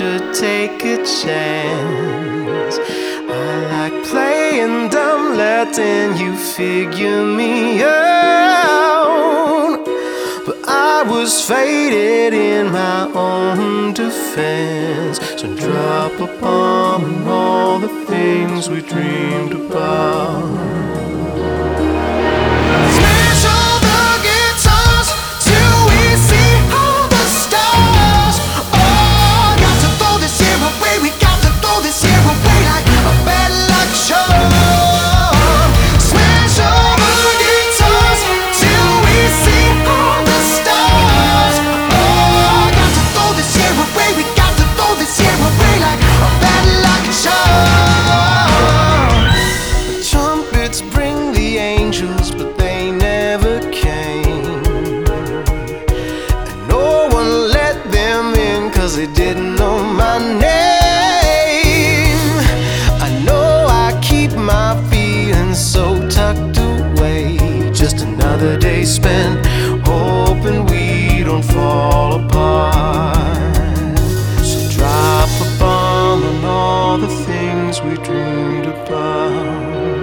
should take a chance. I like playing dumb, letting you figure me out, but I was faded in my own defense. So drop a bomb on all the things we dreamed about. But they never came, and no one let them in, 'cause they didn't know my name. I know I keep my feelings so tucked away. Just another day spent hoping we don't fall apart. So drop a bomb on all the things we dreamed about.